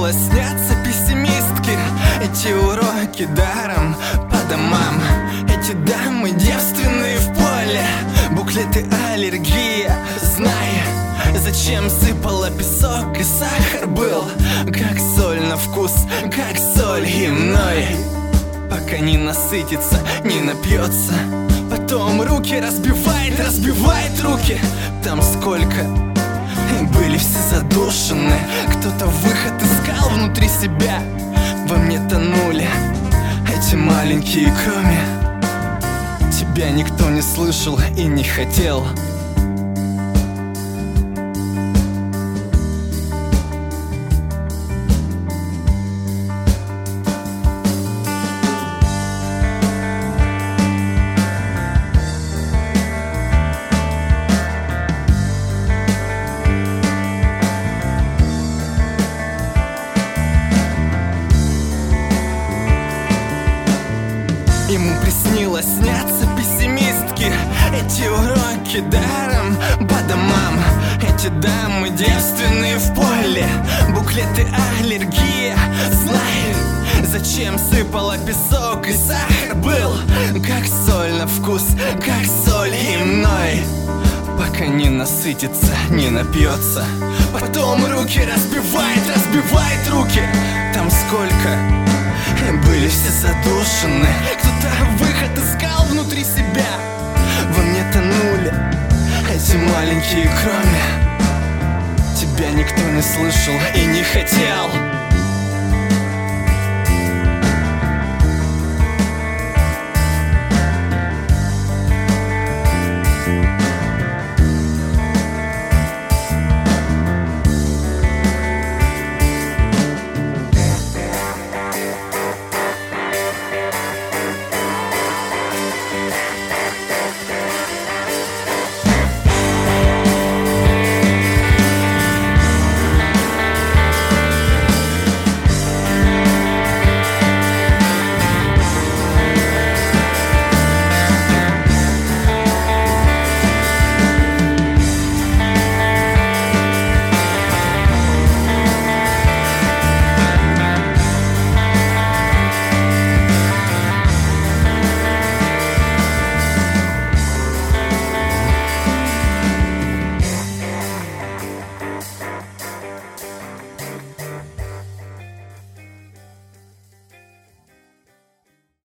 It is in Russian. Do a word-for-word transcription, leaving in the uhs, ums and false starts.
приснилось снятся пессимистки. Эти уроки даром по домам. Эти дамы девственные в поле. Буклеты аллергия. Знай, зачем сыпала песок и сахар был как соль на вкус, как соль иной. Пока не насытится, не напьется. Потом руки разбивает, разбивает руки. Там сколько были все задушены. Кто-то выход искал внутри себя. Во мне тонули эти маленькие, кроме тебя никто не слышал и не хотел. Ему приснилось снятся пессимистки. Эти уроки даром по домам. Эти дамы девственные в поле. Буклеты аллергия. Знай, зачем сыпала песок и сахар был как соль на вкус, как соль иной. Пока не насытится, не напьется. Потом руки разбивает, разбивает руки. Там сколько были все задушены. Кто-то выход искал внутри себя. Во мне тонули эти маленькие, кроме тебя никто не слышал и не хотел.